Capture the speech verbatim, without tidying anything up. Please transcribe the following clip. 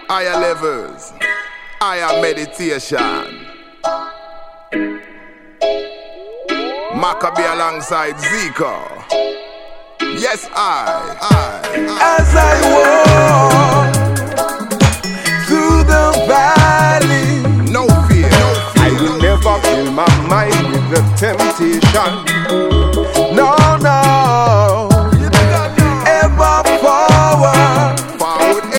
higher levels, higher meditation. Maccabee alongside Zico. Yes, I, I, I. As I walk through the valley, no fear, no fear. I will never fill my mind with the temptation.